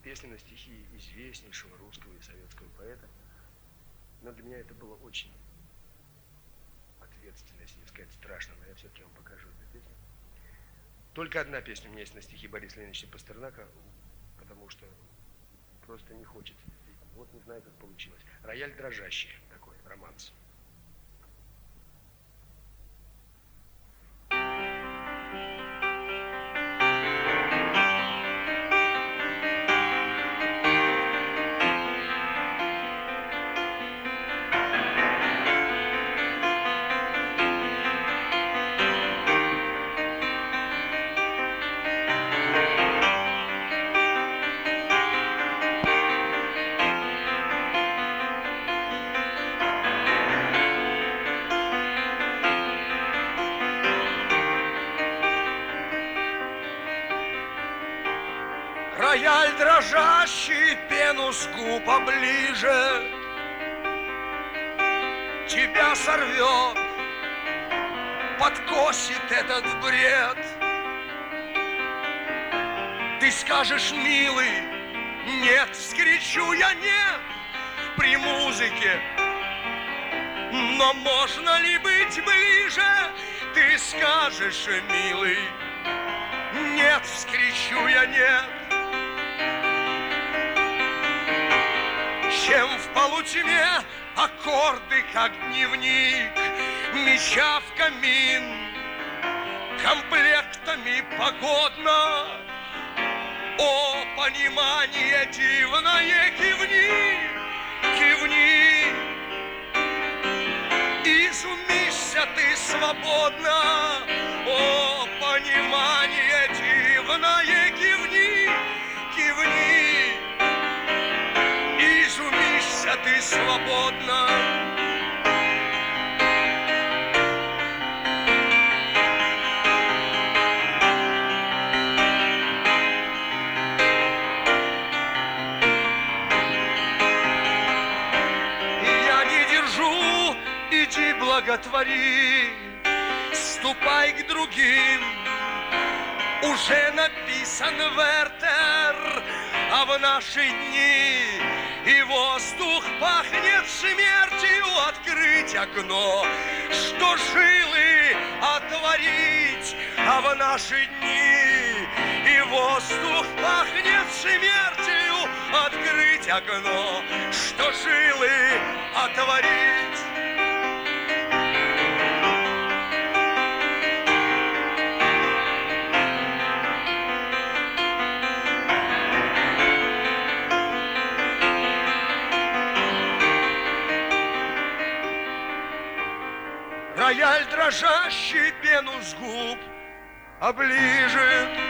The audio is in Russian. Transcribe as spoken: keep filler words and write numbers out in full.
песня на стихи известнейшего русского и советского поэта. Но для меня это было очень ответственно, если не сказать страшно, но я все-таки вам покажу эту песню. Только одна песня у меня есть на стихи Бориса Леонидовича Пастернака, потому что просто не хочется. Вот не знаю, как получилось. «Рояль дрожащий» такой, романс. Рояль дрожащий, пену с губ оближет, тебя сорвет, подкосит этот бред. Ты скажешь, милый, нет, вскричу я нет при музыке. Но можно ли быть ближе? Ты скажешь, милый, нет, вскричу я нет. Чем в полутьме аккорды, как дневник, меча в камин, комплектами погодно. О, понимание дивное, кивни, кивни. Изумишься ты свободно. О, понимание дивное, кивни, кивни. Изумишься ты свободно. Я не держу, иди благотвори, ступай к другим. Уже написан Вертер, а в наши дни и воздух пахнет смертью. Открыть окно, что жилы отворить, а в наши дни и воздух пахнет смертью. Открыть окно, что жилы отворить. Рояль дрожащий, пену с губ оближет,